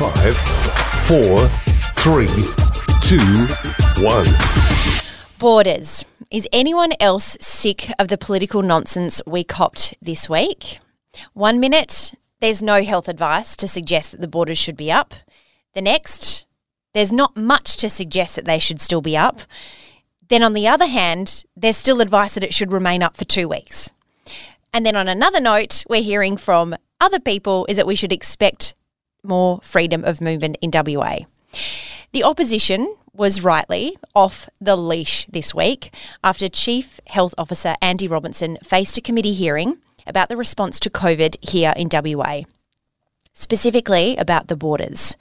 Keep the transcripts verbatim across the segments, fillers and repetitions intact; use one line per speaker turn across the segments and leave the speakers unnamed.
Five, four, three, two, one.
Borders. Is anyone else sick of the political nonsense we copped this week? One minute, there's no health advice to suggest that the borders should be up. The next, there's not much to suggest that they should still be up. Then on the other hand, there's still advice that it should remain up for two weeks. And then on another note, we're hearing from other people is that we should expect more freedom of movement in W A. The opposition was rightly off the leash this week after Chief Health Officer Andy Robinson faced a committee hearing about the response to COVID here in W A, specifically about the borders.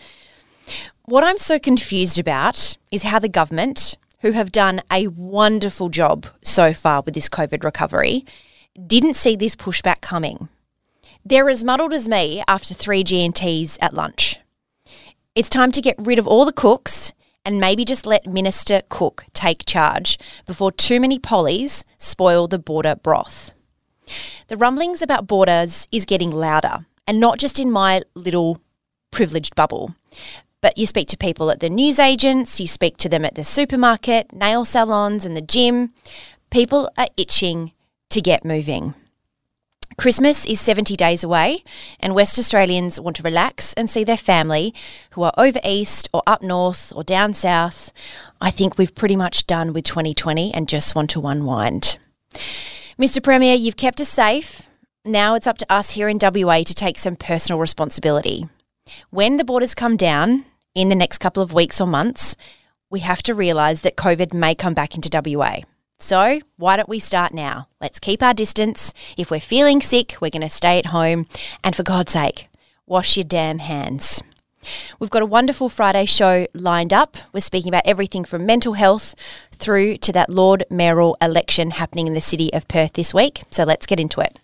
What I'm so confused about is how the government, who have done a wonderful job so far with this COVID recovery, didn't see this pushback coming. They're as muddled as me after three G and Ts at lunch. It's time to get rid of all the cooks and maybe just let Minister Cook take charge before too many pollies spoil the border broth. The rumblings about borders is getting louder, and not just in my little privileged bubble. But you speak to people at the newsagents, you speak to them at the supermarket, nail salons and the gym. People are itching to get moving. Christmas is seventy days away, and West Australians want to relax and see their family who are over east or up north or down south. I think we've pretty much done with twenty twenty and just want to unwind. Mister Premier, you've kept us safe. Now it's up to us here in W A to take some personal responsibility. When the borders come down in the next couple of weeks or months, we have to realise that COVID may come back into W A. So why don't we start now? Let's keep our distance. If we're feeling sick, we're going to stay at home. And for God's sake, wash your damn hands. We've got a wonderful Friday show lined up. We're speaking about everything from mental health through to that Lord mayoral election happening in the city of Perth this week. So let's get into it.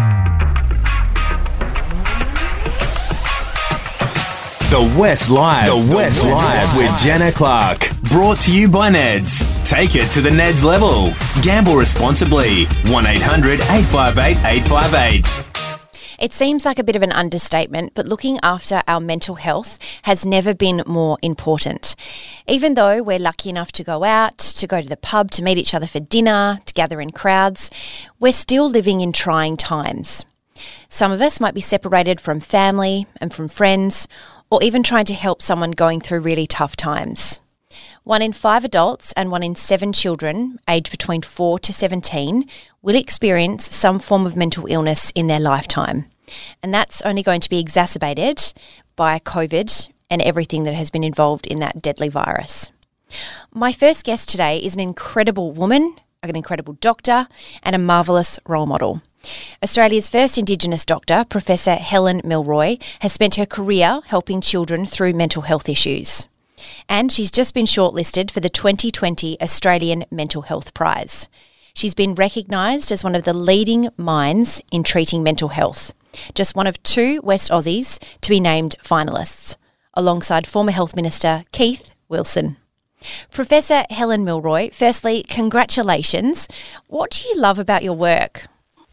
The West Live. The West, the West Live with Jenna Clark. Brought to you by Neds. Take it to the Neds level. Gamble responsibly. one eight hundred eight five eight eight five eight.
It seems like a bit of an understatement, but looking after our mental health has never been more important. Even though we're lucky enough to go out, to go to the pub, to meet each other for dinner, to gather in crowds, we're still living in trying times. Some of us might be separated from family and from friends, or even trying to help someone going through really tough times. One in five adults and one in seven children, aged between four to seventeen, will experience some form of mental illness in their lifetime. And that's only going to be exacerbated by COVID and everything that has been involved in that deadly virus. My first guest today is an incredible woman, an incredible doctor, and a marvellous role model. Australia's first Indigenous doctor, Professor Helen Milroy, has spent her career helping children through mental health issues. And she's just been shortlisted for the twenty twenty Australian Mental Health Prize. She's been recognised as one of the leading minds in treating mental health, just one of two West Aussies to be named finalists, alongside former Health Minister Keith Wilson. Professor Helen Milroy, firstly, congratulations. What do you love about your work?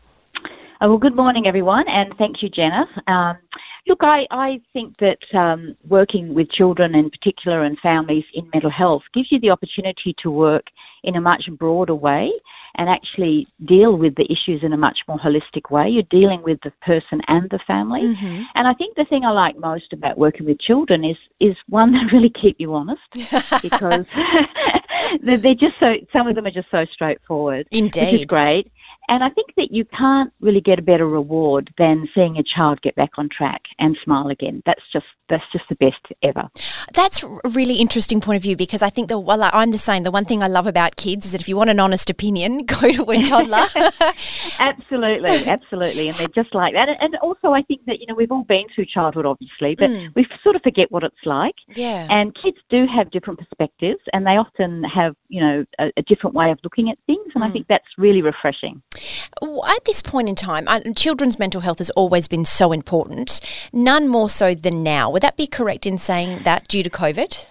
Oh, well, good morning, everyone, and thank you, Jenna. Um, look, I, I think that um, working with children in particular and families in mental health gives you the opportunity to work in a much broader way and actually deal with the issues in a much more holistic way. You're dealing with the person and the family. Mm-hmm. And I think the thing I like most about working with children is, is one, that really keep you honest because they're just so, some of them are just so straightforward.
Indeed.
Which is great. And I think that you can't really get a better reward than seeing a child get back on track and smile again. That's just that's just the best ever.
That's a really interesting point of view because I think, the well, I'm the same. The one thing I love about kids is that if you want an honest opinion, go to a toddler.
Absolutely, absolutely. And they're just like that. And also I think that, you know, we've all been through childhood, obviously, but mm. we sort of forget what it's like.
Yeah.
And kids do have different perspectives and they often have, you know, a, a different way of looking at things. And mm. I think that's really refreshing.
At this point in time, children's mental health has always been so important, none more so than now. Would that be correct in saying that due to COVID?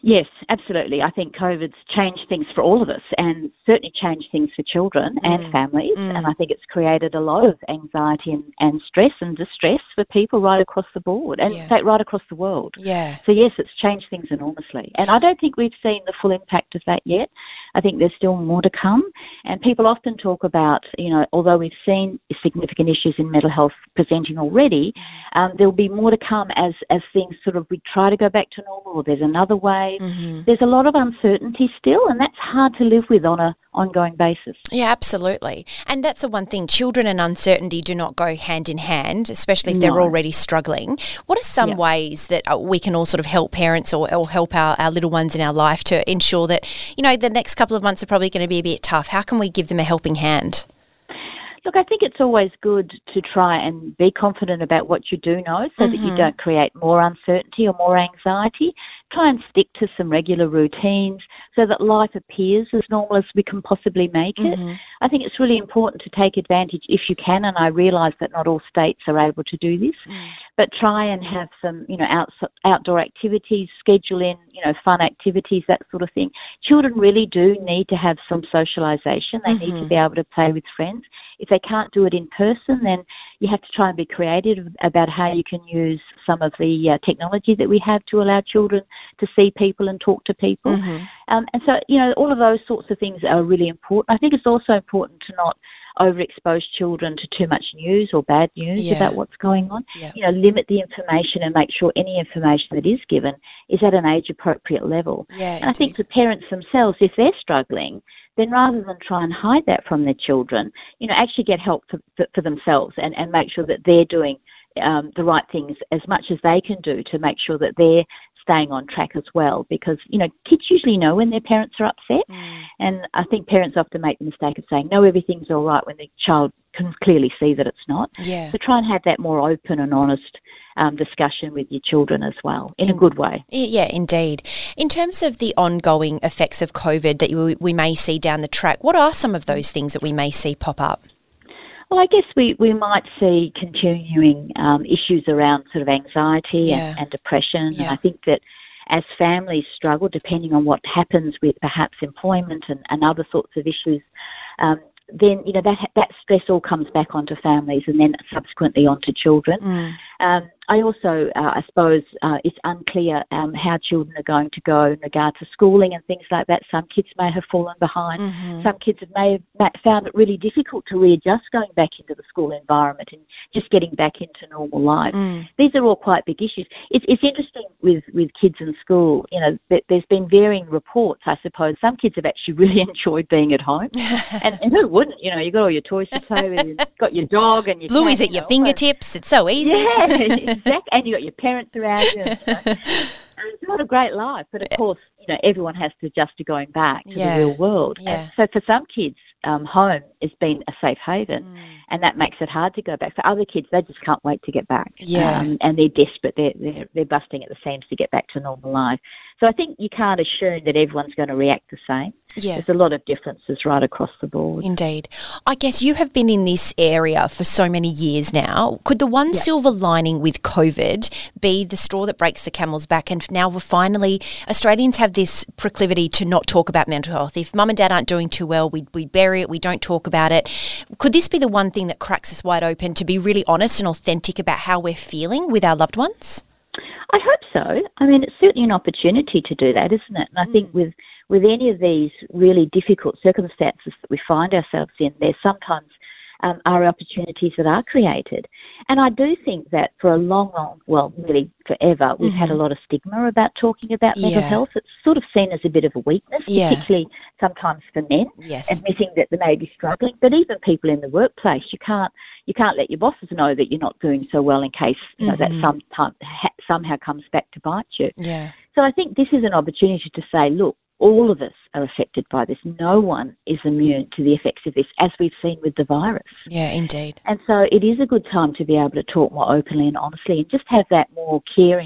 Yes, absolutely. I think COVID's changed things for all of us and certainly changed things for children mm. and families. Mm. And I think it's created a lot of anxiety and, and stress and distress for people right across the board and yeah. in fact right across the world.
Yeah.
So yes, it's changed things enormously. And I don't think we've seen the full impact of that yet. I think there's still more to come. And people often talk about, you know, although we've seen significant issues in mental health presenting already, um, there'll be more to come as, as things sort of, we try to go back to normal or there's another wave. Mm-hmm. There's a lot of uncertainty still, and that's hard to live with on a ongoing basis.
Yeah, absolutely. And that's the one thing, children and uncertainty do not go hand in hand, especially if they're no. already struggling. What are some yeah. ways that we can all sort of help parents or, or help our, our little ones in our life to ensure that, you know, the next couple of months are probably going to be a bit tough? How can we give them a helping hand?
Look, I think it's always good to try and be confident about what you do know so mm-hmm. that you don't create more uncertainty or more anxiety. Try and stick to some regular routines so that life appears as normal as we can possibly make it. Mm-hmm. I think it's really important to take advantage if you can, and I realise that not all states are able to do this, mm. but try and have some, you know, out, outdoor activities, schedule in, you know, fun activities, that sort of thing. Children really do need to have some socialisation. They mm-hmm. need to be able to play with friends. If they can't do it in person, then you have to try and be creative about how you can use some of the uh, technology that we have to allow children to see people and talk to people. Mm-hmm. Um, and so, you know, all of those sorts of things are really important. I think it's also important to not overexpose children to too much news or bad news yeah. about what's going on. Yeah. You know, limit the information and make sure any information that is given is at an age-appropriate level.
Yeah,
and I think for parents themselves, if they're struggling, then rather than try and hide that from their children, you know, actually get help for, for, for themselves and, and make sure that they're doing um, the right things as much as they can do to make sure that they're staying on track as well. Because, you know, kids usually know when their parents are upset. Mm. And I think parents often make the mistake of saying, no, everything's all right, when the child can clearly see that it's not.
Yeah.
So try and have that more open and honest Um, discussion with your children as well, in, in a good way.
Yeah, indeed. In terms of the ongoing effects of COVID that you, we may see down the track, what are some of those things that we may see pop up?
Well, I guess we, we might see continuing um, issues around sort of anxiety
yeah.
and, and depression.
Yeah.
And I think that as families struggle, depending on what happens with perhaps employment and, and other sorts of issues, um, then, you know, that that stress all comes back onto families and then subsequently onto children. Mm. Um, I also, uh, I suppose, uh, it's unclear um, how children are going to go in regard to schooling and things like that. Some kids may have fallen behind. Mm-hmm. Some kids have may have found it really difficult to readjust going back into the school environment and just getting back into normal life. Mm. These are all quite big issues. It's, it's interesting with, with kids in school. You know, th- there's been varying reports, I suppose. Some kids have actually really enjoyed being at home. and, and who wouldn't? You know, you've got all your toys to play with. You've got your dog and your
Bluey's
cat,
at your
know,
fingertips. It's so easy.
Yeah, exactly. And you've got your parents around you. And, you know, and it's not a great life, but of course, you know, everyone has to adjust to going back to
yeah.
the real world.
Yeah.
And so for some kids, um, home has been a safe haven, mm. and that makes it hard to go back. For other kids, they just can't wait to get back.
Yeah.
Um, and they're desperate. They're, they're, they're busting at the seams to get back to normal life. So I think you can't assume that everyone's going to react the same.
Yeah.
There's a lot of differences right across the board.
Indeed. I guess you have been in this area for so many years now. Could the one
yeah.
silver lining with COVID be the straw that breaks the camel's back, and now we're finally, Australians have this proclivity to not talk about mental health. If mum and dad aren't doing too well, we, we bury it, we don't talk about it. Could this be the one thing that cracks us wide open to be really honest and authentic about how we're feeling with our loved ones?
I hope so. I mean, it's certainly an opportunity to do that, isn't it? And I mm. think with, with any of these really difficult circumstances that we find ourselves in, there sometimes um, are opportunities that are created. And I do think that for a long, long, well, really forever, we've mm-hmm. had a lot of stigma about talking about mental
yeah.
health. It's sort of seen as a bit of a weakness,
yeah.
particularly sometimes for men,
yes.
admitting that they may be struggling. But even people in the workplace, you can't you can't let your bosses know that you're not doing so well in case you know, mm-hmm. that sometime, ha- somehow comes back to bite you.
Yeah.
So I think this is an opportunity to say, look, all of us are affected by this. No one is immune to the effects of this, as we've seen with the virus.
Yeah, indeed.
And so it is a good time to be able to talk more openly and honestly and just have that more caring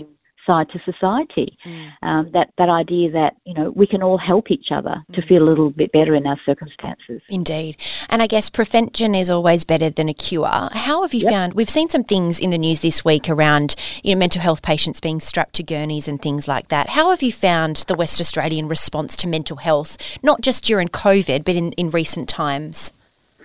side to society.
Mm.
Um, that, that idea that, you know, we can all help each other
mm.
to feel a little bit better in our circumstances.
Indeed. And I guess prevention is always better than a cure. How have you
Yep.
found, we've seen some things in the news this week around, you know, mental health patients being strapped to gurneys and things like that. How have you found the West Australian response to mental health, not just during COVID, but in, in recent times?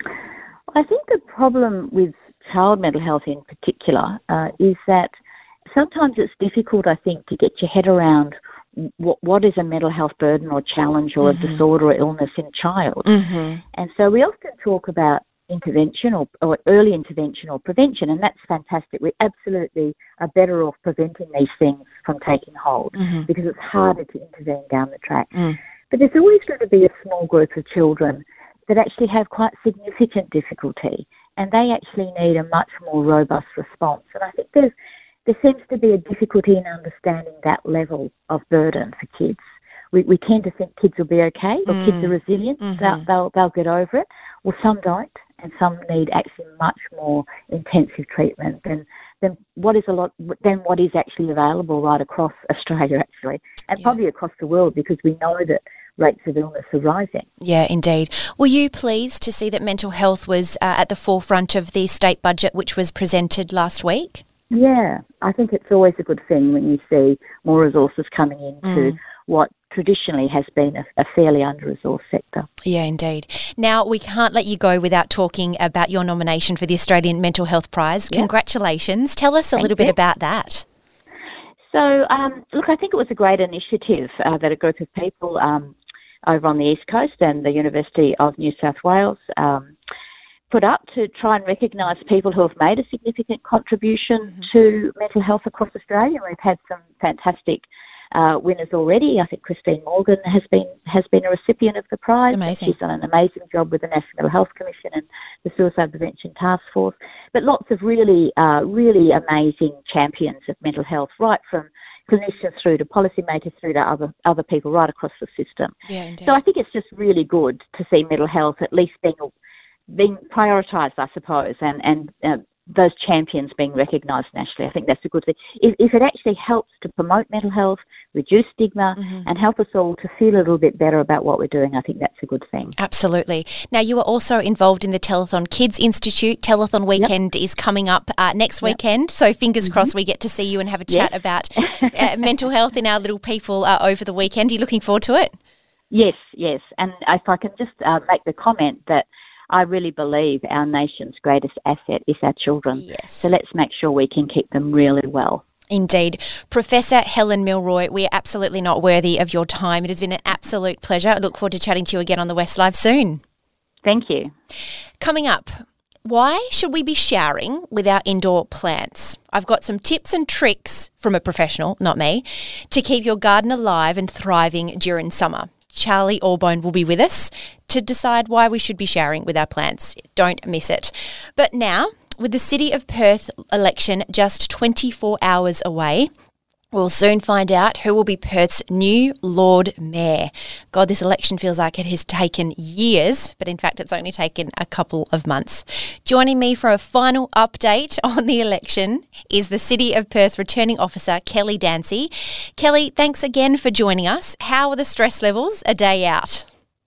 I think the problem with child mental health in particular uh, is that sometimes it's difficult, I think, to get your head around what, what is a mental health burden or challenge or mm-hmm. a disorder or illness in a child.
Mm-hmm.
And so we often talk about intervention or, or early intervention or prevention, and that's fantastic. We absolutely are better off preventing these things from taking hold
mm-hmm.
because it's harder to intervene down the track.
Mm.
But there's always going to be a small group of children that actually have quite significant difficulty, and they actually need a much more robust response. And I think there's, there seems to be a difficulty in understanding that level of burden for kids. We, we tend to think kids will be okay, or mm. kids are resilient,
mm-hmm.
they'll, they'll, they'll get over it. Well, some don't, and some need actually much more intensive treatment than, than what is a lot than what is actually available right across Australia, actually, and
yeah.
probably across the world, because we know that rates of illness are rising.
Yeah, indeed. Were you pleased to see that mental health was uh, at the forefront of the state budget, which was presented last week?
Yeah, I think it's always a good thing when you see more resources coming into mm. what traditionally has been a, a fairly under-resourced sector.
Yeah, indeed. Now, we can't let you go without talking about your nomination for the Australian Mental Health Prize. Yeah. Congratulations. Tell us a
Thank
little
you.
bit about that.
So, um, look, I think it was a great initiative uh, that a group of people um, over on the East Coast and the University of New South Wales um, put up to try and recognise people who have made a significant contribution mm-hmm. to mental health across Australia. We've had some fantastic uh, winners already. I think Christine Morgan has been has been a recipient of the prize.
Amazing.
She's done an amazing job with the National Mental Health Commission and the Suicide Prevention Task Force. But lots of really, uh, really amazing champions of mental health, right from clinicians through to policymakers through to other other people right across the system.
Yeah, indeed.
So I think it's just really good to see mental health at least being being prioritised, I suppose, and and uh, those champions being recognised nationally. I think that's a good thing. If, if it actually helps to promote mental health, reduce stigma, mm-hmm. and help us all to feel a little bit better about what we're doing, I think that's a good thing.
Absolutely. Now, you are also involved in the Telethon Kids Institute. Telethon Weekend yep. is coming up uh, next yep. weekend, so fingers mm-hmm. crossed we get to see you and have a chat yes. about uh, mental health in our little people uh, over the weekend. Are you looking forward to it?
Yes, yes. And if I can just uh, make the comment that I really believe our nation's greatest asset is our children.
Yes.
So let's make sure we can keep them really well.
Indeed. Professor Helen Milroy, we are absolutely not worthy of your time. It has been an absolute pleasure. I look forward to chatting to you again on the West Live soon.
Thank you.
Coming up, why should we be showering with our indoor plants? I've got some tips and tricks from a professional, not me, to keep your garden alive and thriving during summer. Charlie Allbone will be with us to decide why we should be showering with our plants. Don't miss it. But now, with the City of Perth election just twenty-four hours away, we'll soon find out who will be Perth's new Lord Mayor. God, this election feels like it has taken years, but in fact it's only taken a couple of months. Joining me for a final update on the election is the City of Perth Returning Officer, Kelly Dancy. Kelly, thanks again for joining us. How are the stress levels a day out?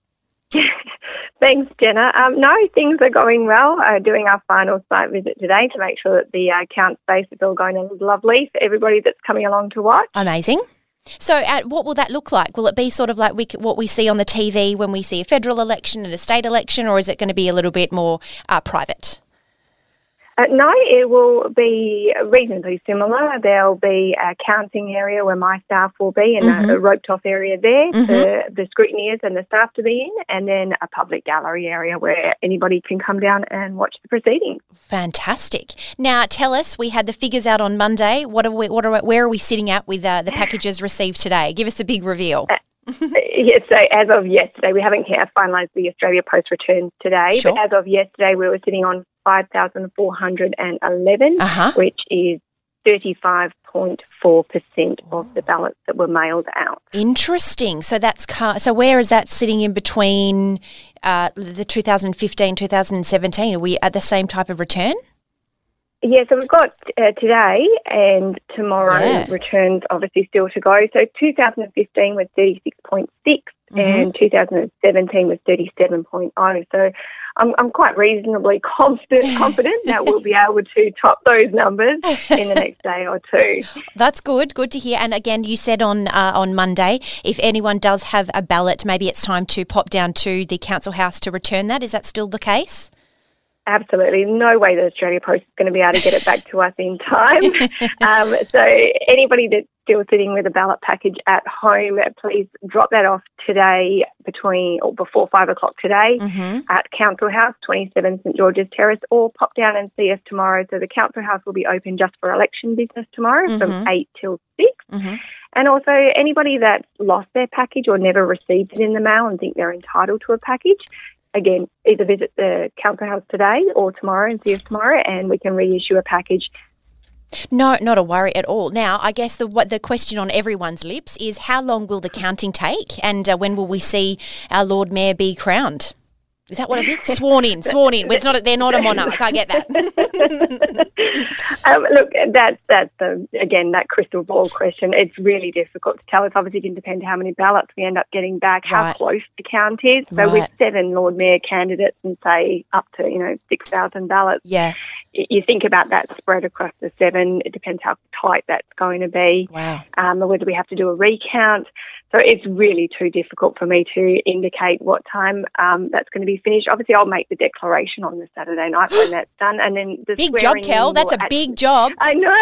Thanks, Jenna. Um, no, things are going well. Uh, doing our final site visit today to make sure that the uh, count space is all going lovely for everybody that's coming along to watch.
Amazing. So uh, what will that look like? Will it be sort of like we, what we see on the T V when we see a federal election and a state election, or is it going to be a little bit more uh, private?
Uh, no, it will be reasonably similar. There'll be a counting area where my staff will be and mm-hmm. a, a roped-off area there mm-hmm. for the scrutineers and the staff to be in, and then a public gallery area where anybody can come down and watch the proceedings.
Fantastic. Now, tell us, we had the figures out on Monday. What are we? What are? Where are we sitting at with uh, the packages received today? Give us a big reveal.
Uh, Yes, so as of yesterday, we haven't finalised the Australia Post return today,
sure.
but as of yesterday, we were sitting on five thousand four hundred eleven,
uh-huh.
which is thirty-five point four percent of the ballots that were mailed out.
Interesting. So that's car- so where is that sitting in between uh, the two thousand fifteen, two thousand seventeen? Are we at the same type of return?
Yeah, so we've got uh, today and tomorrow
Yeah.
returns obviously still to go. So two thousand fifteen was thirty-six point six
Mhm.
and two thousand seventeen was thirty-seven point oh. So I'm, I'm quite reasonably confident, confident that we'll be able to top those numbers in the next day or two.
That's good. Good to hear. And again, you said on uh, on Monday, if anyone does have a ballot, maybe it's time to pop down to the council house to return that. Is that still the case?
Absolutely. No way that Australia Post is going to be able to get it back to us in time. um, so anybody that's still sitting with a ballot package at home, please drop that off today between or before five o'clock today
Mm-hmm.
at Council House, twenty-seven St George's Terrace, or pop down and see us tomorrow. So the Council House will be open just for election business tomorrow
Mhm.
from eight till six.
Mm-hmm.
And also anybody that's lost their package or never received it in the mail and think they're entitled to a package, again, either visit the Council House today or tomorrow and see us tomorrow, and we can reissue a package.
No, not a worry at all. Now, I guess the what the question on everyone's lips is how long will the counting take, and uh, when will we see our Lord Mayor be crowned? Is that what it is? Sworn in, sworn in. It's not. They're not a monarch. I get that.
um, look, that's that's the again that crystal ball question. It's really difficult to tell. It's obviously going to depend how many ballots we end up getting back, how
Right.
close the count is. So
Right.
with seven Lord Mayor candidates and say up to you know six thousand ballots,
Yeah.
y- you think about that spread across the seven. It depends how tight that's going to be.
Wow.
Um, or whether we have to do a recount. So it's really too difficult for me to indicate what time um, that's going to be finished. Obviously, I'll make the declaration on the Saturday night when that's done, and then the
Big job,
swearing
Kel.
in
That's a
will
big job.
I know.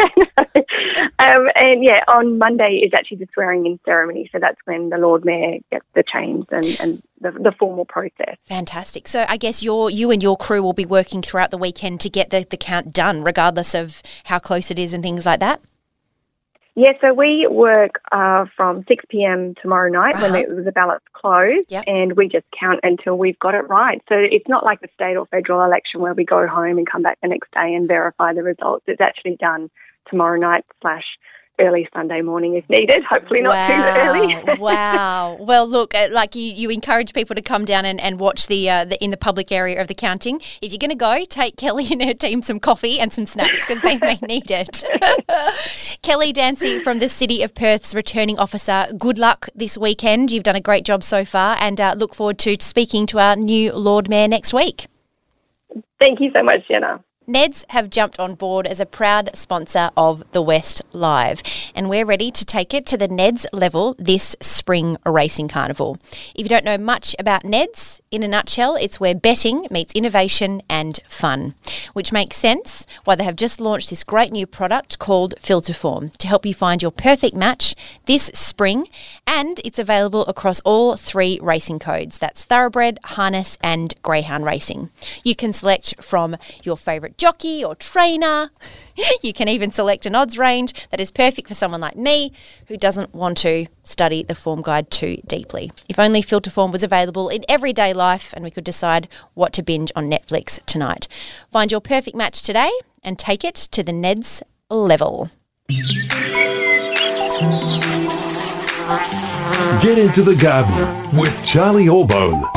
I know. um, and yeah, on Monday is actually the swearing-in ceremony, so that's when the Lord Mayor gets the chains and, and the, the formal process.
Fantastic. So I guess your you and your crew will be working throughout the weekend to get the, the count done, regardless of how close it is and things like that.
Yeah, so we work uh, from six p.m. tomorrow night
Uh-huh.
when the, the ballots close,
Yep.
and we just count until we've got it right. So it's not like a state or federal election where we go home and come back the next day and verify the results. It's actually done tomorrow night slash early Sunday morning if needed, hopefully not too early.
Wow. Well, look, uh, like you, you encourage people to come down and, and watch the, uh, the in the public area of the counting. If you're going to go, take Kelly and her team some coffee and some snacks because they may need it. Kelly Dancy from the City of Perth's returning officer, good luck this weekend. You've done a great job so far, and uh, look forward to speaking to our new Lord Mayor next week.
Thank you so much, Jenna.
Neds have jumped on board as a proud sponsor of the West Live, and we're ready to take it to the Neds level this spring racing carnival. If you don't know much about Neds, in a nutshell, it's where betting meets innovation and fun, which makes sense why they have just launched this great new product called Filter Form to help you find your perfect match this spring, and it's available across all three racing codes. That's Thoroughbred, Harness and Greyhound Racing. You can select from your favourite jockey or trainer. You can even select an odds range that is perfect for someone like me who doesn't want to study the form guide too deeply. If only Filter Form was available in everyday life and we could decide what to binge on Netflix tonight. Find your perfect match today and take it to the Neds level.
Get into the garden with Charlie Allbone.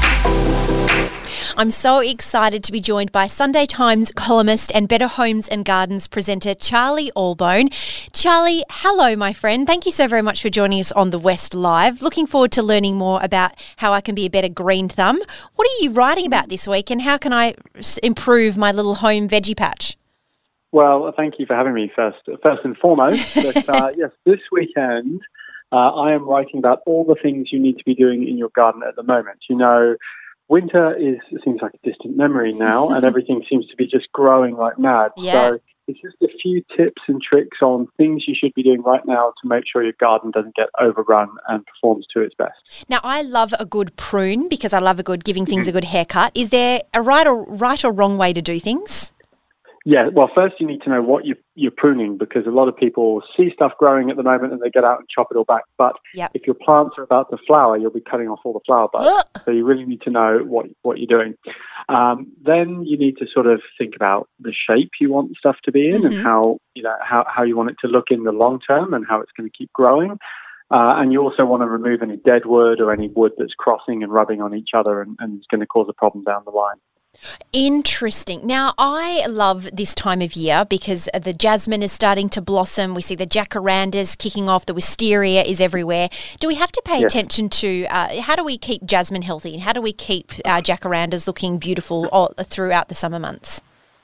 I'm so excited to be joined by Sunday Times columnist and Better Homes and Gardens presenter Charlie Allbone. Charlie, hello, my friend. Thank you so very much for joining us on the West Live. Looking forward to learning more about how I can be a better green thumb. What are you writing about this week, and how can I s- improve my little home veggie patch?
Well, thank you for having me first, first and foremost. But, uh, yes, this weekend uh, I am writing about all the things you need to be doing in your garden at the moment. You know, winter is seems like a distant memory now, and everything seems to be just growing like mad.
Yeah.
So it's just a few tips and tricks on things you should be doing right now to make sure your garden doesn't get overrun and performs to its best.
Now, I love a good prune because I love a good giving things a good haircut. Is there a right or right or wrong way to do things?
Yeah, well, first you need to know what you, you're pruning, because a lot of people see stuff growing at the moment and they get out and chop it all back. But
Yep.
if your plants are about to flower, you'll be cutting off all the flower buds.
Ugh.
So you really need to know what what you're doing. Um, then you need to sort of think about the shape you want stuff to be in,
Mhm.
and how you know how, how you want it to look in the long term, and how it's going to keep growing. Uh, and you also want to remove any dead wood or any wood that's crossing and rubbing on each other and, and is going to cause a problem down the line.
Interesting. Now, I love this time of year because the jasmine is starting to blossom. We see the jacarandas kicking off. The wisteria is everywhere. Do we have to pay
Yes.
attention to uh, how do we keep jasmine healthy and how do we keep our jacarandas looking beautiful all, throughout the summer months?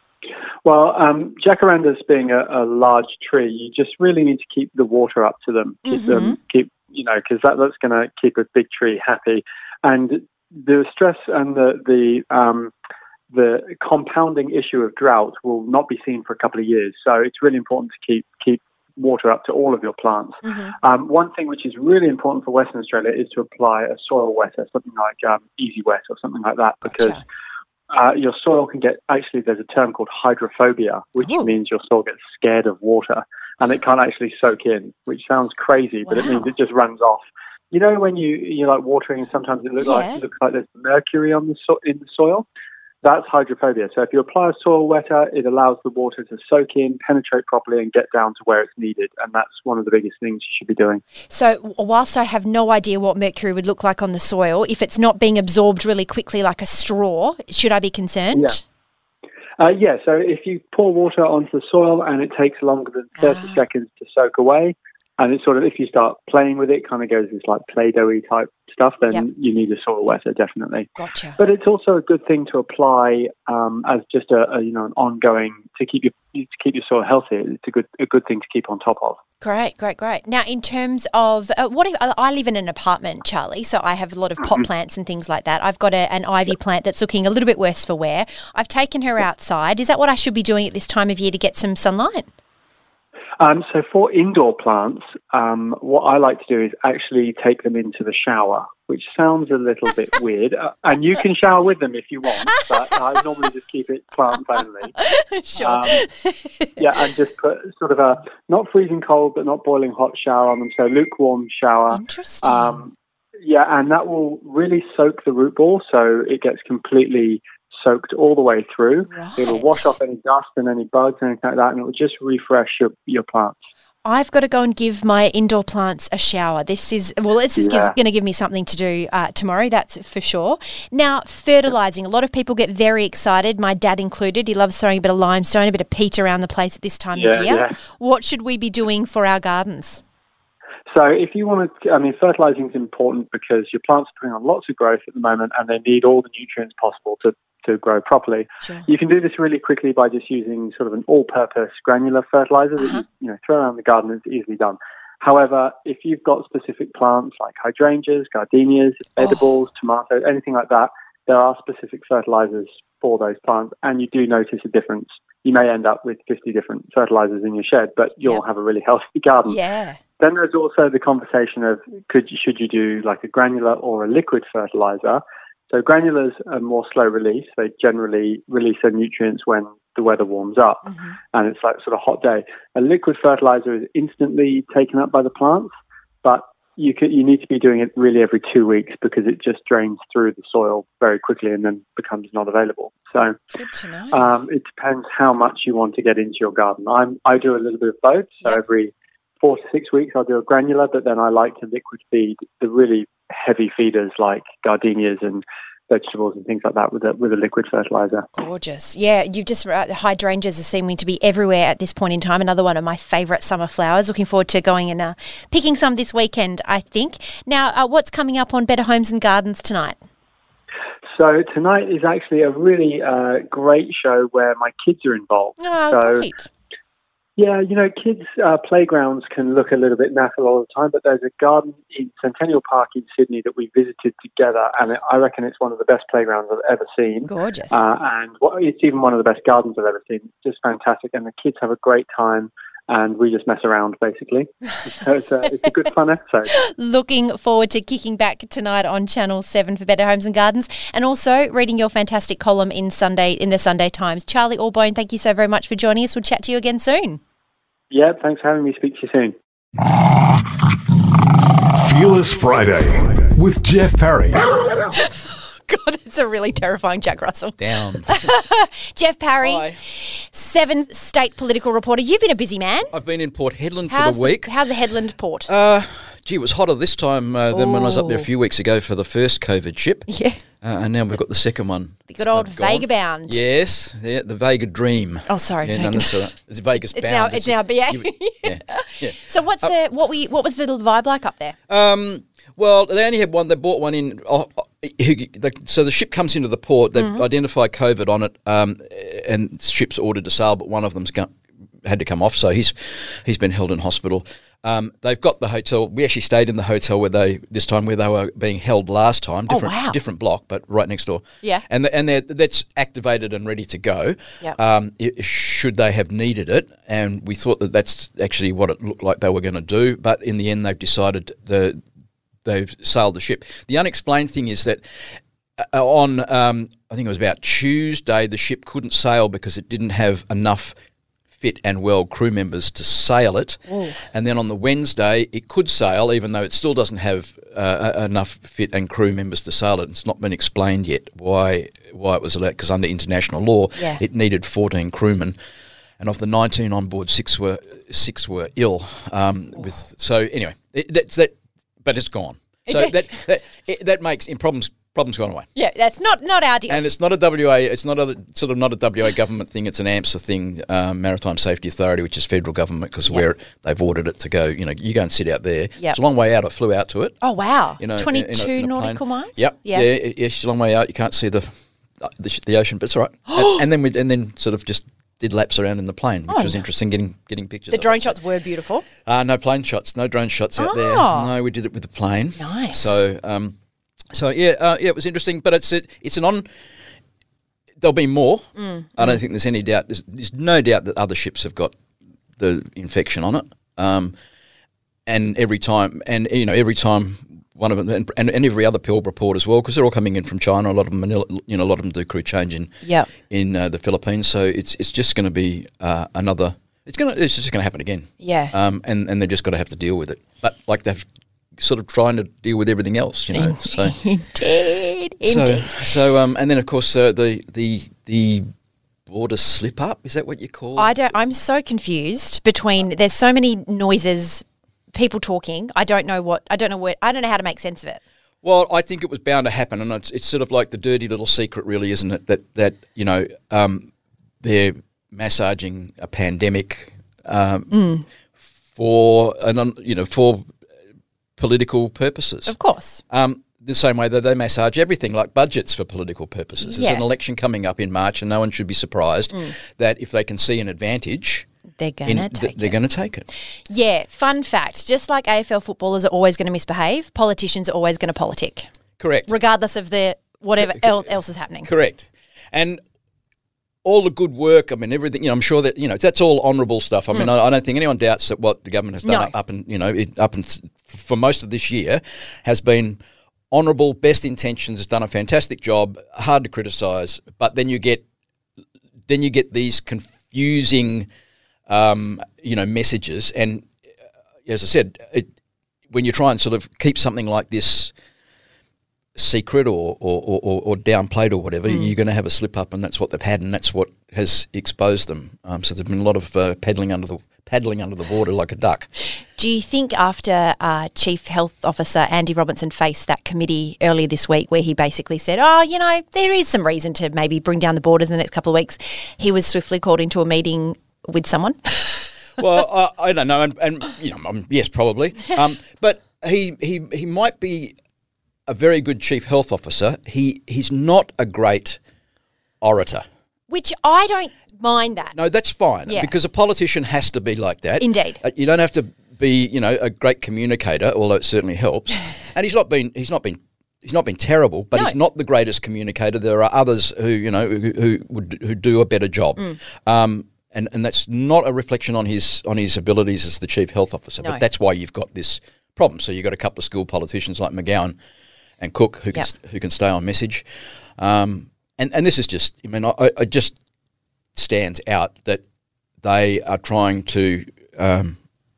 Well, um, jacarandas being a, a large tree, you just really need to keep the water up to them. Keep
Mm-hmm.
them, keep you know, because that, that's going to keep a big tree happy. And the stress and the the um, the compounding issue of drought will not be seen for a couple of years. So it's really important to keep keep water up to all of your plants.
Mm-hmm.
Um, one thing which is really important for Western Australia is to apply a soil wetter, something like um, Easy Wet or something like that, because
Gotcha.
uh, your soil can get, actually there's a term called hydrophobia, which
Ooh.
means your soil gets scared of water and it can't actually soak in, which sounds crazy, but it
Wow.
means it just runs off. You know when you you like watering and sometimes it looks
Yeah.
like it looks like there's mercury on the so- in the soil? That's hydrophobia. So if you apply a soil wetter, it allows the water to soak in, penetrate properly, and get down to where it's needed. And that's one of the biggest things you should be doing.
So whilst I have no idea what mercury would look like on the soil, if it's not being absorbed really quickly like a straw, should I be concerned?
Yeah. Uh, yeah, so if you pour water onto the soil and it takes longer than thirty
Ah.
seconds to soak away, and it's sort of, if you start playing with it, kind of goes this like Play-Doh-y type stuff, then
Yep.
you need a soil wetter, definitely.
Gotcha.
But it's also a good thing to apply um, as just a, a you know an ongoing to keep your to keep your soil healthy. It's a good a good thing to keep on top of.
Great, great, great. Now, in terms of uh, what if, I I live in an apartment, Charlie, so I have a lot of pot plants and things like that. I've got a, an ivy plant that's looking a little bit worse for wear. I've taken her outside. Is that what I should be doing at this time of year to get some sunlight?
Um, so for indoor plants, um, what I like to do is actually take them into the shower, which sounds a little bit weird. Uh, and you can shower with them if you want, but I normally just keep it plants only.
Sure.
Um, yeah, and just put sort of a not freezing cold but not boiling hot shower on them, so lukewarm shower.
Interesting.
Um, yeah, and that will really soak the root ball, so it gets completely soaked all the way through.
Right.
It'll wash off any dust and any bugs and anything like that, and it will just refresh your, your plants.
I've got to go and give my indoor plants a shower. This is, well, this is
Yeah.
going to give me something to do uh, tomorrow, that's for sure. Now, fertilising. A lot of people get very excited, my dad included. He loves throwing a bit of limestone, a bit of peat around the place at this time
Yeah,
of year.
yeah.
What should we be doing for our gardens?
So if you want to, I mean, fertilising is important because your plants are putting on lots of growth at the moment and they need all the nutrients possible to, to grow properly.
Sure.
You can do this really quickly by just using sort of an all-purpose granular fertiliser that you, you know, throw around the garden. It's easily done. However, if you've got specific plants like hydrangeas, gardenias, edibles, tomatoes, anything like that, there are specific fertilisers for those plants, and you do notice a difference. You may end up with fifty different fertilisers in your shed, but you'll
Yep.
have a really healthy garden.
Yeah.
Then there's also the conversation of could you, should you do like a granular or a liquid fertilizer? So granulars are more slow release. They generally release their nutrients when the weather warms up
Mm-hmm.
and it's like sort of hot day. A liquid fertilizer is instantly taken up by the plants, but you can, you need to be doing it really every two weeks because it just drains through the soil very quickly and then becomes not available. So
Good to know.
um, it depends how much you want to get into your garden. I'm, I do a little bit of both. So
Yep.
every four to six weeks I'll do a granular, but then I like to liquid feed the really heavy feeders like gardenias and vegetables and things like that with a, with a liquid fertilizer.
Gorgeous. Yeah, you've just, uh, hydrangeas are seeming to be everywhere at this point in time. Another one of my favourite summer flowers. Looking forward to going and uh, picking some this weekend, I think. Now, uh, what's coming up on Better Homes and Gardens tonight?
So tonight is actually a really uh, great show where my kids are involved.
Oh,
so,
great.
Yeah, you know, kids' uh, playgrounds can look a little bit naff a lot of the time, but there's a garden in Centennial Park in Sydney that we visited together, and it, I reckon it's one of the best playgrounds I've ever seen.
Gorgeous.
Uh, and what, it's even one of the best gardens I've ever seen. It's just fantastic, and the kids have a great time, and we just mess around, basically. So it's a, it's a good fun episode.
Looking forward to kicking back tonight on Channel seven for Better Homes and Gardens, and also reading your fantastic column in Sunday in the Sunday Times. Charlie Allbone, thank you so very much for joining us. We'll chat to you again soon.
Yeah, thanks for having me. Speak to you soon.
Fearless Friday with Jeff Parry.
God, it's a really terrifying Jack Russell.
Down.
Jeff Parry,
Hi.
Seven State political reporter. You've been a busy man.
I've been in Port Hedland
How's
for the week.
how's the Headland port?
Uh, gee, it was hotter this time uh, than when I was up there a
Oh.
few weeks ago for the first COVID ship.
Yeah.
Uh, and now we've got the second one.
The good old
uh, gone.
Vega Bound.
Yes, yeah, the Vega Dream.
Oh, sorry.
Yeah,
Vega.
no, that's all right. It's Vegas
It's
Bound.
now,
It's-
it's now B A.
you- yeah, yeah.
So what's the what we what was the vibe like up there?
Um, well, they only had one. They bought one in. Oh, oh, the, so the ship comes into the port. They've
Mm-hmm.
identified COVID on it, um, and ships ordered to sail, but one of them's go- had to come off. So he's he's been held in hospital. Um, they've got the hotel. We actually stayed in the hotel where they this time where they were being held last time.
Oh,
Different,
wow.
different block, but right next door.
Yeah.
and the, and they're, that's activated and ready to go.
Yep.
Um, i should they have needed it, and we thought that that's actually what it looked like they were going to do. But in the end, they've decided the they've sailed the ship. The unexplained thing is that uh, on um, I think it was about Tuesday, the ship couldn't sail because it didn't have enough fit and well crew members to sail it.
Ooh.
And then on the Wednesday, it could sail, even though it still doesn't have uh, enough fit and crew members to sail it. It's not been explained yet why why it was allowed, because under international law,
Yeah.
it needed fourteen crewmen. And of the nineteen on board, six were six were ill. Um, with so anyway, it, that's that. But it's gone. So
It's a-
that that it, that makes in problems problems gone away.
Yeah, that's not not our deal.
And it's not a W A. It's not a sort of not a W A government thing. It's an AMSA thing, um, Maritime Safety Authority, which is federal government, because where they've ordered it to go. You know, you go and sit out there.
Yep.
It's a long way out. I flew out to it.
Oh wow,
You know, in- in a-
twenty-two
in a
nautical
plane.
miles.
Yep.
Yeah.
Yeah. yeah, It's a long way out. You can't see the the, sh- the ocean, but it's all right. and, and then we and then sort of just did laps around in the plane, which
Oh,
was
no.
interesting. Getting getting pictures.
The
of
drone
it.
shots were beautiful.
Uh, no plane shots, no drone shots out there.
Oh.
No, we did it with the plane.
Nice.
So, um, so yeah, uh, yeah, it was interesting. But it's a, it's an on. There'll be more.
Mm,
I don't think there's any doubt. There's, there's no doubt that other ships have got the infection on it. Um, and every time, and you know, every time one of them, and, and, and every other Pilbara port as well, because they're all coming in from China. A lot of them, Manila, you know, a lot of them do crew change in
Yep.
in uh, the Philippines. So it's it's just going to be uh, another. It's gonna. It's just going to happen again.
Yeah.
Um, and and they've just got to have to deal with it. But like they've sort of trying to deal with everything else, you know. So
Indeed.
so,
Indeed.
so um, and then of course uh, the the the border slip up. Is that what you call?
I don't. I'm so confused between. There's so many noises, people talking. I don't know what. I don't know what. I don't know how to make sense of it.
Well, I think it was bound to happen, and it's, it's sort of like the dirty little secret, really, isn't it? That that you know um, they're massaging a pandemic um,
Mm.
for an un- you know for political purposes.
Of course.
Um, the same way that they massage everything, like budgets for political purposes. There's
Yeah.
an election coming up in March, and no one should be surprised that if they can see an advantage,
They're
in,
gonna
th-
take
they're
it.
going to take it.
Yeah. Fun fact: just like A F L footballers are always going to misbehave, politicians are always going to politic,
Correct.
regardless of the whatever el- else is happening.
Correct. And all the good work, I mean, everything, you know, I'm sure that, you know, that's all honourable stuff. I mean, I, I don't think anyone doubts that what the government has done
No.
up, up and, you know, it, up and s- for most of this year has been honourable, best intentions, has done a fantastic job, hard to criticise, but then you get, then you get these confusing, um, you know, messages. And uh, as I said, it, when you try and sort of keep something like this secret or or, or, or downplayed or whatever, you're going to have a slip up, and that's what they've had, and that's what has exposed them. Um, so there's been a lot of uh, paddling under the paddling under the water like a duck.
Do you think after uh, Chief Health Officer Andy Robinson faced that committee earlier this week where he basically said, oh, you know, there is some reason to maybe bring down the borders in the next couple of weeks, he was swiftly called into a meeting with someone?
Well, I, I don't know, and, and you know, um, yes, probably, um, but he he he might be a very good chief health officer. He he's not a great orator.
Which I don't mind that.
No, that's fine,
Yeah.
because a politician has to be like that.
Indeed.
Uh, you don't have to be, you know, a great communicator, although it certainly helps. And he's not been he's not been he's not been terrible, but
No.
he's not the greatest communicator. There are others who, you know, who, who would who do a better job.
Mm.
Um, and, and that's not a reflection on his on his abilities as the chief health officer.
No.
But that's why you've got this problem. So you've got a couple of school politicians like McGowan and Cook who can
Yep.
st- who can stay on message. Um, and and this is just, I mean, I, I just stands out that they are trying to, um,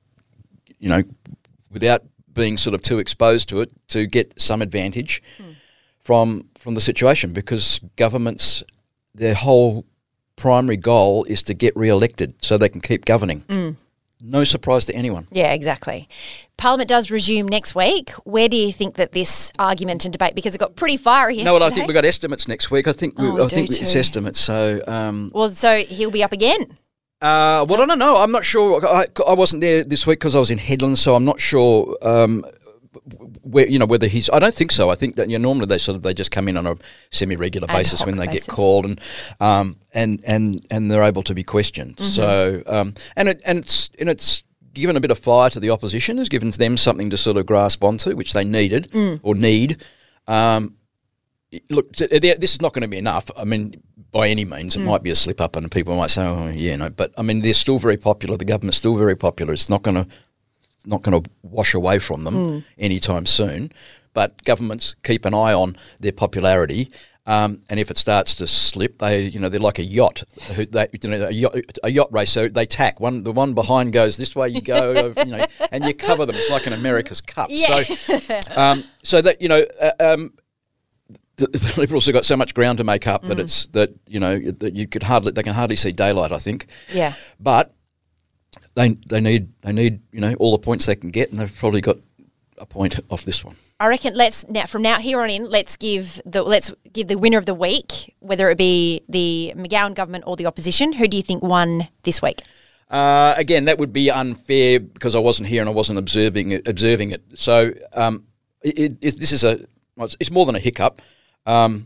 you know, without being sort of too exposed to it, to get some advantage
Hmm.
from from the situation, because governments, their whole primary goal is to get re-elected so they can keep governing.
Mm.
no surprise to anyone.
Yeah, exactly. Parliament does resume next week. Where do you think that this argument and debate, because it got pretty fiery yesterday?
No, well, I think we've got estimates next week. I think we,
Oh, we
I think
do
it's
too.
estimates. So, um,
Well, so he'll be up again.
uh, well, I don't know. I'm not sure. I, I wasn't there this week because I was in Headland, so I'm not sure. Um, where you know whether he's. I don't think so. I think that you know, normally they sort of they just come in on a semi-regular
Ad
basis
hoc
when they
basis.
get called, and um, and and and they're able to be questioned.
Mm-hmm.
So um, and it and it's and it's given a bit of fire to the opposition. Has given them something to sort of grasp onto, which they needed
Mm.
or need. Um, look, t- this is not going to be enough. I mean, by any means, it
Mm.
might be a slip up, and people might say, "Oh, yeah, no." But I mean, they're still very popular. The government's still very popular. It's not going to not going to wash away from them
Mm.
anytime soon. But governments keep an eye on their popularity, um, and if it starts to slip, they you know they're like a yacht, who they, you know, a yacht, a yacht race. So they tack one. The one behind goes this way, you go, you know, and you cover them. It's like an America's Cup.
Yeah.
So, um, so that you know. Uh, um, the, the Liberals have got so much ground to make up that it's that you know that you could hardly they can hardly see daylight. I think.
Yeah.
But they they need they need you know all the points they can get, and they've probably got a point off this one.
I reckon let's now from now here on in let's give the let's give the winner of the week, whether it be the McGowan government or the opposition. Who do you think won this week?
Uh, again, that would be unfair because I wasn't here and I wasn't observing it. Observing it. So um, it, it, it's- this is a well, it's, it's more than a hiccup. Um,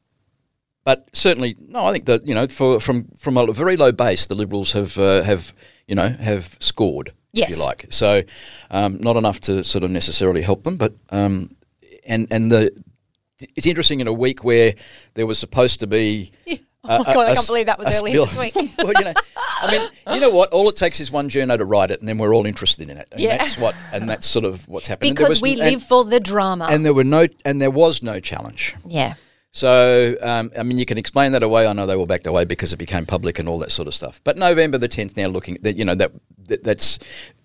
but certainly, no. I think that you know, for, from from a very low base, the Liberals have uh, have you know have scored,
Yes.
if you like. So um, not enough to sort of necessarily help them, but um, and and the it's interesting in a week where there was supposed to be.
Oh, God, I can't believe that was earlier this week.
Well, you know, I mean, you know what? All it takes is one journo to write it, and then we're all interested in it. And
Yeah.
that's what, and that's sort of what's happened. And there
Because
was-
we
and-
live for the drama.
and there were no, and there was no challenge.
yeah.
So, um, I mean, you can explain that away. I know they were backed away because it became public and all that sort of stuff. But November the tenth, now looking that, you know, that, that that's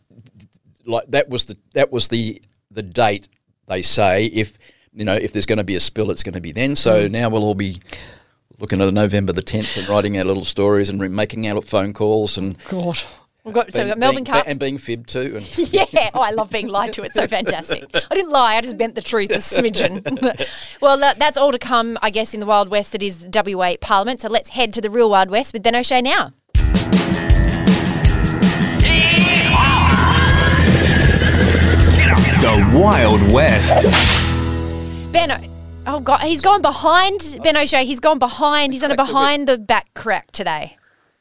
like that was the that was the the date they say if you know if there's going to be a spill, it's going to be then. So
Mm.
now we'll all be looking at November the tenth and writing our little stories and re- making our phone calls and
God. We've got, so we've
being-
got Melbourne
being-
Cup.
and being fibbed too. And
Yeah. Oh, I love being lied to. It's so fantastic. I didn't lie. I just bent the truth a smidgen. Well, that, that's all to come, I guess, in the Wild West that is the W A Parliament. So let's head to the real Wild West with Ben O'Shea now.
The Wild West.
Ben, O- oh God, he's gone behind, Ben O'Shea. He's gone behind. He's on a behind the back crack today.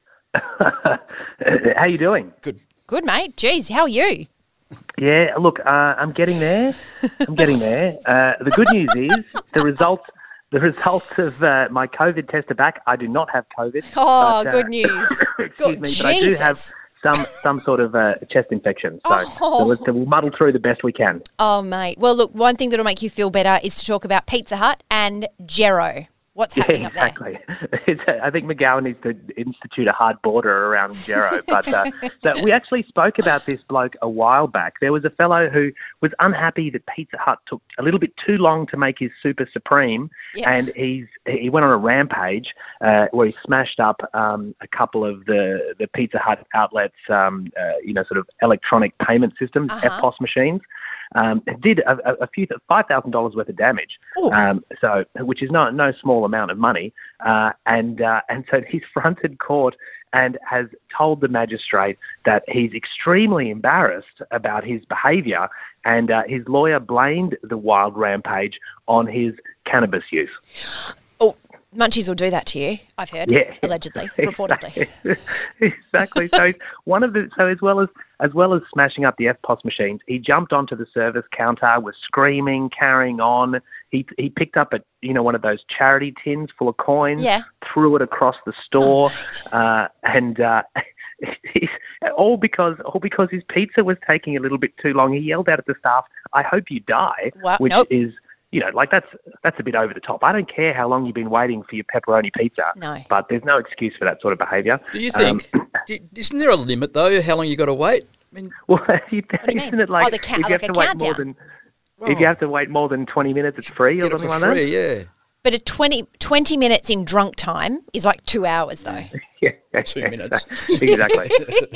How you doing?
good.
Good, mate. Jeez, how are you?
Yeah, look, uh, I'm getting there. I'm getting there. Uh, the good news is the results. The results of uh, my COVID test are back. I do not have COVID.
Oh,
but, uh,
good news.
excuse
Good,
me, but I do have
Jesus.
some some sort of uh, chest infection. So,
Oh.
so we'll, so we'll muddle through the best we can.
Oh, mate. Well, look, one thing that'll make you feel better is to talk about Pizza Hut and Gero. What's happening
Yeah,
up there?
exactly. It's, uh, I think McGowan needs to institute a hard border around Gero. But uh, so we actually spoke about this bloke a while back. There was a fellow who was unhappy that Pizza Hut took a little bit too long to make his Super Supreme,
Yeah.
and he's he went on a rampage uh, where he smashed up um, a couple of the the Pizza Hut outlets, um, uh, you know, sort of electronic payment systems,
Uh-huh.
F P O S machines. Um, it did a, a- a few five thousand dollars worth of damage,
Ooh.
um, so which is no no small amount of money, uh, and uh, and so he's fronted court and has told the magistrate that he's extremely embarrassed about his behaviour, and uh, his lawyer blamed the wild rampage on his cannabis use.
Oh, Munchies will do that to you, I've heard.
Yeah.
Allegedly, reportedly.
Exactly. So he's one of the so as well as as well as smashing up the F P O S machines, he jumped onto the service counter, was screaming, carrying on. He he picked up a you know one of those charity tins full of coins,
Yeah.
threw it across the store,
Oh,
uh, and uh, he's, all because all because his pizza was taking a little bit too long. He yelled out at the staff, "I hope you die,"
What?
which
Nope.
is. You know, like that's that's a bit over the top. I don't care how long you've been waiting for your pepperoni pizza,
No.
but there's no excuse for that sort of behaviour.
Do you think?
Um,
do, isn't there a limit though? How long you got to wait? I mean,
well, you,
do you
isn't
mean?
it like
Oh, the count-
if you
like
have
a
to wait more
countdown.
than if you have to wait more than twenty minutes, it's free or
get it
something
for
like
free, yeah.
But a twenty, twenty minutes in drunk time is like two hours, though.
Yeah,
Two minutes.
Exactly.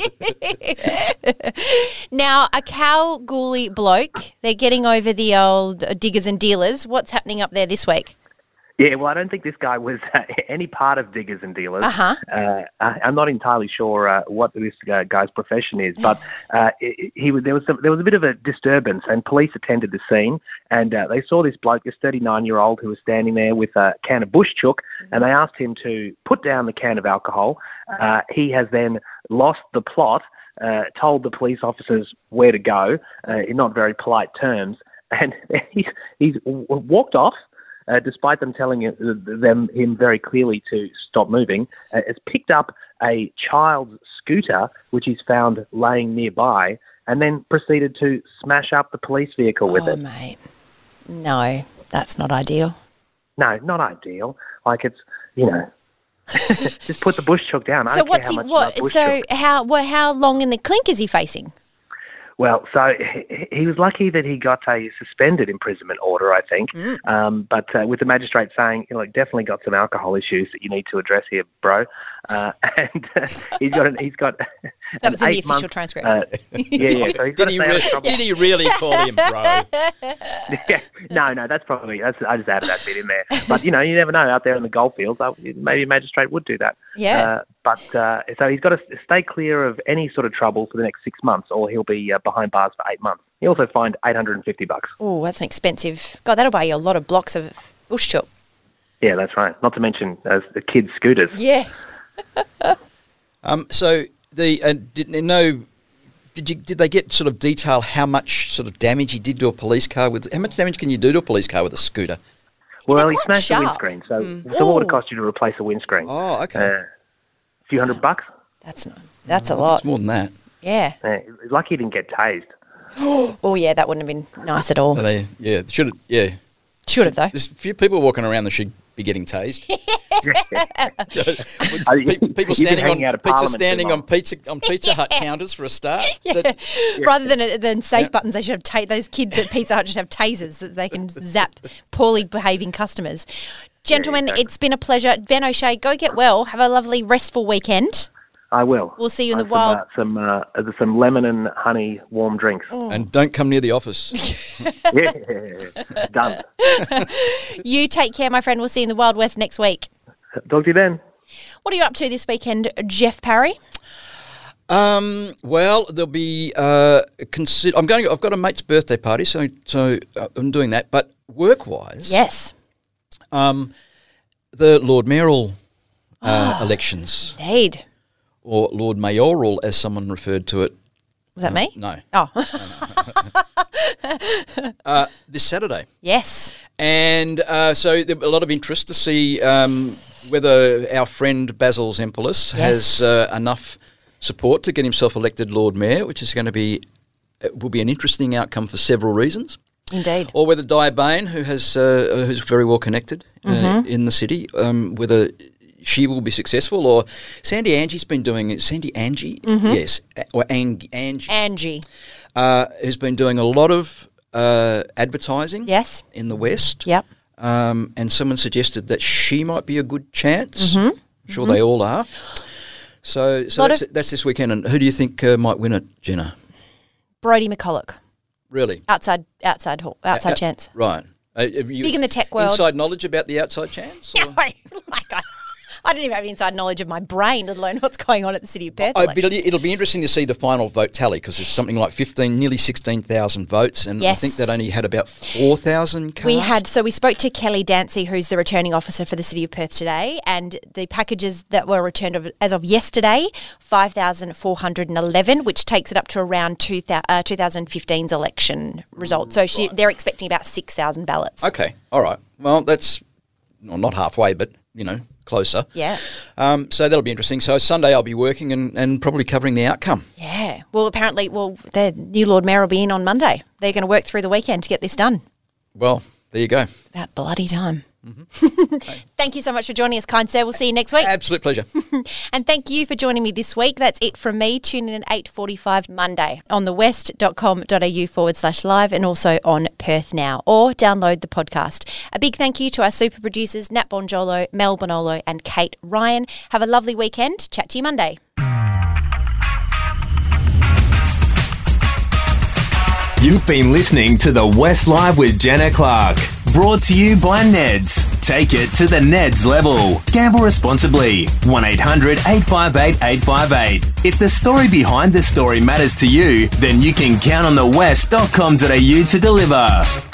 Now, a Kalgoorlie bloke, they're getting over the old diggers and dealers. What's happening up there this week?
Yeah, well, I don't think this guy was uh, any part of diggers and dealers.
Uh-huh.
Uh, I, I'm not entirely sure uh, what this uh, guy's profession is, but uh, he, he was there was some, there was a bit of a disturbance, and police attended the scene, and uh, they saw this bloke, this thirty-nine-year-old, who was standing there with a can of bush chook, and they asked him to put down the can of alcohol. Uh, he has then lost the plot, uh, told the police officers where to go uh, in not very polite terms, and he's, he's walked off. Uh, despite them telling him, them him very clearly to stop moving, uh, has picked up a child's scooter, which he's found laying nearby, and then proceeded to smash up the police vehicle with
oh,
it.
mate. No, that's not ideal.
No, not ideal. Like it's, you know, just put the bush chook down. I
So
don't
what's
care
he?
how much
What?
bush
So
chook.
how? Well, how long in the clink is he facing?
Well, so he, he was lucky that he got a suspended imprisonment order, I think.
Mm.
Um, but uh, with the magistrate saying, you know, like, definitely got some alcohol issues that you need to address here, bro. Uh, and uh, he's got an, he's got
That was in the official
month,
transcript.
Uh, yeah, yeah. So he's got
Did
to
he,
stay out
re-
of trouble.
did he really call him bro?
Yeah. No, no, that's probably that's I just added that bit in there. But you know, you never know out there in the goldfields. Uh, maybe a magistrate would do that.
Yeah.
Uh, but uh, so he's got to stay clear of any sort of trouble for the next six months, or he'll be uh, behind bars for eight months. He also fined eight hundred and fifty bucks.
Oh, that's an expensive. God, that'll buy you a lot of blocks of bush chook.
Yeah, that's right. Not to mention uh, the kids' scooters.
Yeah.
Um, so the uh, did no. Did you did they get sort of detail how much sort of damage he did to a police car with? How much damage can you do to a police car with a scooter?
Well, he
quite
smashed
sharp.
the windscreen. So, so what would it
Ooh.
cost you to replace a windscreen?
Oh, okay.
Uh, a few hundred bucks.
That's not. That's a lot.
It's more than that.
Yeah.
Uh, he's lucky he didn't get tased.
Oh, yeah. That wouldn't have been nice at all.
Are they, yeah, should have, yeah.
Should have though.
There's a few people walking around that should be getting tased.
Uh,
Pe- people
you've been
standing
hanging
on
out of
pizza
Parliament too
standing on
long.
pizza on Pizza Hut counters for a start. That-
Rather than than safe
Yeah.
buttons, they should have ta- those kids at Pizza Hut should have tasers that they can zap poorly behaving customers. Gentlemen,
exactly.
it's been a pleasure. Ben O'Shea, go get well. Have a lovely restful weekend.
I will.
We'll see you in the
Have
wild.
Some uh, some, uh, some lemon and honey warm drinks.
And don't come near the office.
Yeah, done.
You take care, my friend. We'll see you in the Wild West next week.
Talk to you then.
What are you up to this weekend, Jeff Parry?
Um, well, there'll be. Uh, consider. I'm going. I've got a mate's birthday party, so so uh, I'm doing that. But work-wise,
Yes.
Um, the Lord Mayoral uh, elections,
Indeed.
or Lord Mayoral, as someone referred to it.
Was that me?
No,
Oh,
uh, this Saturday.
yes.
And uh, so there a lot of interest to see um, whether our friend Basil Zempoulos
Yes.
has uh, enough support to get himself elected Lord Mayor, which is going to be it will be an interesting outcome for several reasons.
Indeed.
Or whether Di Bain, who has uh, who's very well connected uh,
Mm-hmm.
in the city, um, whether she will be successful, or Sandy Angie's been doing it. Sandy Angie, yes, A- or Ang- Angie,
Angie.
uh, has been doing a lot of uh, advertising.
Yes.
In the West.
Yep.
Um, and someone suggested that she might be a good chance.
Mm-hmm.
I'm sure they all are. So, so
Lot
that's,
of-
that's this weekend. And who do you think uh, might win it, Jenna?
Brody McCulloch.
Really?
Outside, outside hall, outside
Uh, uh,
chance.
Right. Uh, have you
Big in the tech world.
Inside knowledge about the outside chance?
No,
or-
like I, I don't even have inside knowledge of my brain, let alone what's going on at the City of Perth
I,
election.
but it'll, it'll be interesting to see the final vote tally, because there's something like fifteen, nearly sixteen thousand votes, and
Yes.
I think that only had about four thousand cast.
We had, so we spoke to Kelly Dancy, who's the returning officer for the City of Perth today, and the packages that were returned of, as of yesterday, five thousand four hundred eleven, which takes it up to around two thousand, uh, twenty fifteen's election result. So she, they're expecting about six thousand ballots.
Okay, all right. Well, that's well, not halfway, but, you know, closer.
Yeah.
Um, so that'll be interesting. So Sunday I'll be working and, and probably covering the outcome.
Yeah. Well, apparently, well, the new Lord Mayor will be in on Monday. They're going to work through the weekend to get this done.
Well, there you go.
About bloody time.
Mm-hmm.
Thank you so much for joining us, kind sir. We'll see you next week.
Absolute pleasure.
And thank you for joining me this week. That's it from me. Tune in at eight forty-five Monday on thewest.com.au forward slash live and also on Perth Now, or download the podcast. A big thank you to our super producers, Nat Bonjolo, Mel Bonolo and Kate Ryan. Have a lovely weekend. Chat to you Monday.
You've been listening to The West Live with Jenna Clark. Brought to you by Neds. Take it to the Neds level. Gamble responsibly. one eight hundred eight five eight eight five eight. If the story behind the story matters to you, then you can count on the west dot com dot a u to deliver.